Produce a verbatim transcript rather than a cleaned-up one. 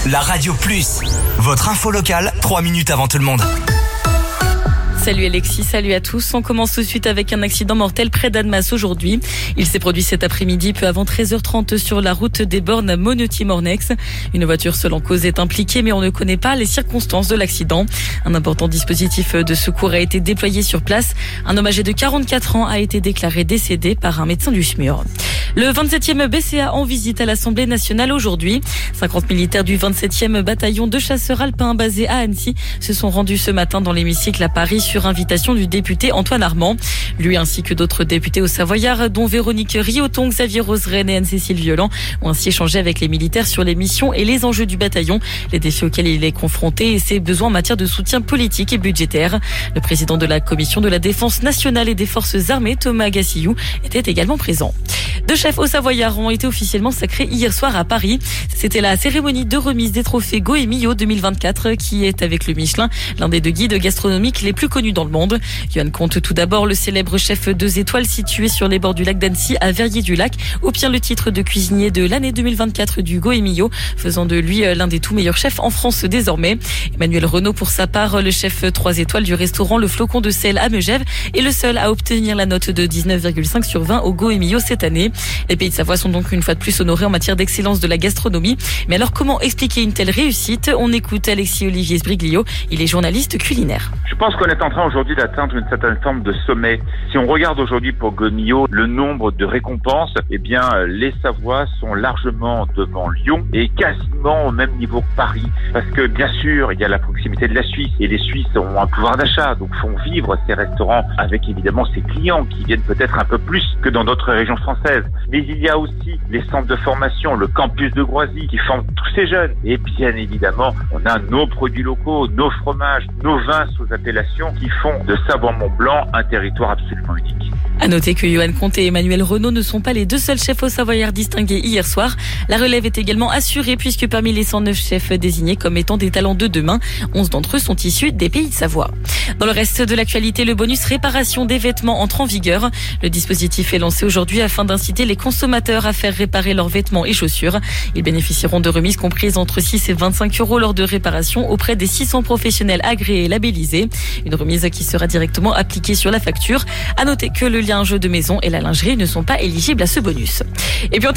La Radio Plus, votre info locale, trois minutes avant tout le monde. Salut Alexis, salut à tous. On commence tout de suite avec un accident mortel près d'Annemasse aujourd'hui. Il s'est produit cet après-midi, peu avant treize heures trente sur la route des bornes à Monetier-Mornex. Une voiture seule en cause est impliquée, mais on ne connaît pas les circonstances de l'accident. Un important dispositif de secours a été déployé sur place. Un homme âgé de quarante-quatre ans a été déclaré décédé par un médecin du S M U R. Le vingt-septième B C A en visite à l'Assemblée nationale aujourd'hui. cinquante militaires du vingt-septième bataillon de chasseurs alpins basé à Annecy se sont rendus ce matin dans l'hémicycle à Paris sur invitation du député Antoine Armand. Lui ainsi que d'autres députés au Savoyard, dont Véronique Rioton, Xavier Roseraine et Anne-Cécile Violent, ont ainsi échangé avec les militaires sur les missions et les enjeux du bataillon, les défis auxquels il est confronté et ses besoins en matière de soutien politique et budgétaire. Le président de la Commission de la Défense nationale et des Forces armées, Thomas Gassillou, était également présent. Deux chefs au Savoyard ont été officiellement sacrés hier soir à Paris. C'était la cérémonie de remise des trophées Goemio deux mille vingt-quatre qui est, avec le Michelin, l'un des deux guides gastronomiques les plus connus dans le monde. Johan compte tout d'abord le célèbre chef deux étoiles situé sur les bords du lac d'Annecy à Verrier-du-Lac obtient le titre de cuisinier de l'année deux mille vingt-quatre du Goemio, faisant de lui l'un des tout meilleurs chefs en France désormais. Emmanuel Renaud, pour sa part, le chef trois étoiles du restaurant Le Flocon de Sel à Megève, est le seul à obtenir la note de dix-neuf virgule cinq sur vingt au Goemio cette année. Les Pays de Savoie sont donc une fois de plus honorés en matière d'excellence de la gastronomie. Mais alors comment expliquer une telle réussite? On écoute Alexis-Olivier Sbriglio, il est journaliste culinaire. Je pense qu'on est en train aujourd'hui d'atteindre une certaine forme de sommet. Si on regarde aujourd'hui pour Goemio le nombre de récompenses, eh bien les Savoies sont largement devant Lyon et quasiment au même niveau que Paris. Parce que bien sûr, il y a la proximité de la Suisse et les Suisses ont un pouvoir d'achat, donc font vivre ces restaurants avec évidemment ces clients qui viennent peut-être un peu plus que dans d'autres régions françaises. Mais il y a aussi les centres de formation, le campus de Groisy qui forment tous ces jeunes. Et bien évidemment, on a nos produits locaux, nos fromages, nos vins sous appellation qui font de Savoie-Mont-Blanc un territoire absolument unique. À noter que Johan Comte et Emmanuel Renaud ne sont pas les deux seuls chefs au Savoyard distingués hier soir. La relève est également assurée puisque parmi les cent neuf chefs désignés comme étant des talents de demain, onze d'entre eux sont issus des Pays de Savoie. Dans le reste de l'actualité, le bonus réparation des vêtements entre en vigueur. Le dispositif est lancé aujourd'hui afin d'inciter les consommateurs à faire réparer leurs vêtements et chaussures. Ils bénéficieront de remises comprises entre six et vingt-cinq euros lors de réparation auprès des six cents professionnels agréés et labellisés. Une remise qui sera directement appliquée sur la facture. À noter que le linge de maison et la lingerie ne sont pas éligibles à ce bonus. Et puis